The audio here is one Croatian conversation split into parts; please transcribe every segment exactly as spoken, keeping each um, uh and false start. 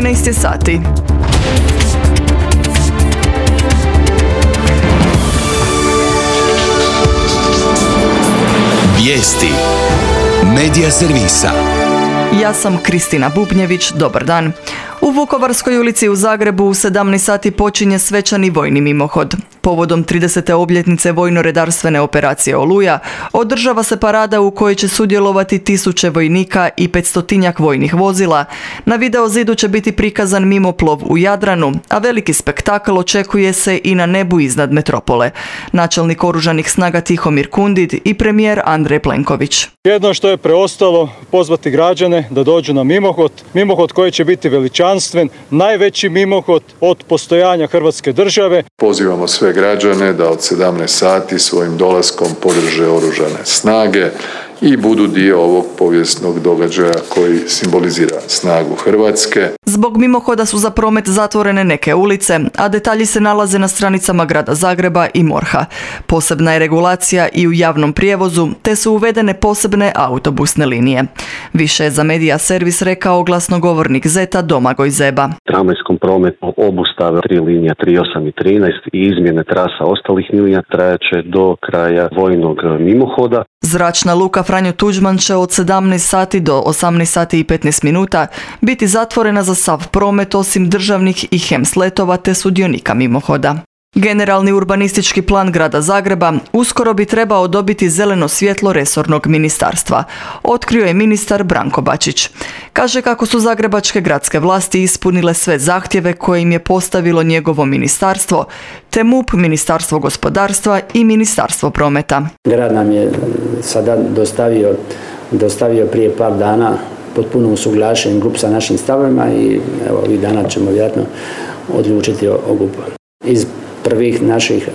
trinaest je sati. Vijesti Medija servisa. Ja sam Kristina Bubnjević, dobar dan. U Vukovarskoj ulici u Zagrebu u sedamnaest sati počinje svečani vojni mimohod. Povodom tridesete obljetnice vojno-redarstvene operacije Oluja održava se parada u kojoj će sudjelovati tisuće vojnika i petstotinjak vojnih vozila. Na video zidu će biti prikazan mimoplov u Jadranu, a veliki spektakl očekuje se i na nebu iznad metropole. Načelnik Oružanih snaga Tihomir Kundid i premijer Andrej Plenković. Jedno što je preostalo pozvati građane da dođu na mimohod, mimohod koji će biti veličanstven, najveći mimohod od postojanja Hrvatske države. Pozivamo sve građane da od sedamnaest sati svojim dolaskom podrže Oružane snage i budu dio ovog povijesnog događaja koji simbolizira snagu Hrvatske. Zbog mimohoda su za promet zatvorene neke ulice, a detalji se nalaze na stranicama grada Zagreba i MORH-a. Posebna je regulacija i u javnom prijevozu, te su uvedene posebne autobusne linije. Više je za Medija servis rekao glasnogovornik Zeta Domagoj Zeba. Tramvajskom prometu obustave tri linija tri osam i trinaest i izmjene trasa ostalih linija trajaće do kraja vojnog mimohoda. Zračna luka Franjo Tuđman će od sedamnaest sati do osamnaest sati i petnaest minuta biti zatvorena za sav promet osim državnih i HEMS letova te sudionika mimohoda. Generalni urbanistički plan grada Zagreba uskoro bi trebao dobiti zeleno svjetlo resornog ministarstva, otkrio je ministar Branko Bačić. Kaže kako su zagrebačke gradske vlasti ispunile sve zahtjeve koje im je postavilo njegovo ministarstvo, te MUP, Ministarstvo gospodarstva i Ministarstvo prometa. Grad nam je sada dostavio, dostavio prije par dana potpuno usuglašen GUP sa našim stavovima i evo, ovih dana ćemo vjerojatno odlučiti o, o GUP-u. Iz prvih naših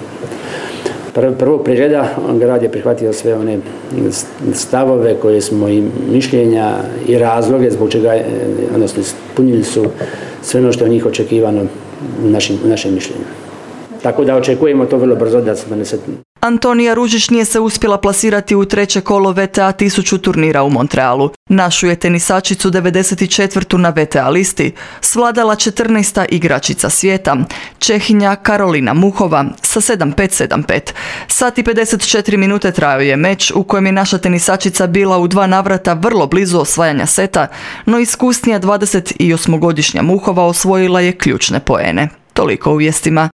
prvog pregleda grad je prihvatio sve one stavove koje smo i mišljenja i razloge zbog čega, odnosno ispunili su sve ono što je od njih očekivano u našim, u našem mišljenju. Tako da očekujemo to vrlo brzo da se donese. Antonija Ružić nije se uspjela plasirati u treće kolo V T A tisuću turnira u Montrealu. Našu je tenisačicu devedeset četvrtu na V T A listi svladala četrnaesta igračica svijeta, Čehinja Karolina Muhova sa sedam pet sedam pet. Sat i pedeset četiri minute trajao je meč u kojem je naša tenisačica bila u dva navrata vrlo blizu osvajanja seta, no iskusnija dvadesetosmogodišnja Muhova osvojila je ključne poene. Toliko u vijestima.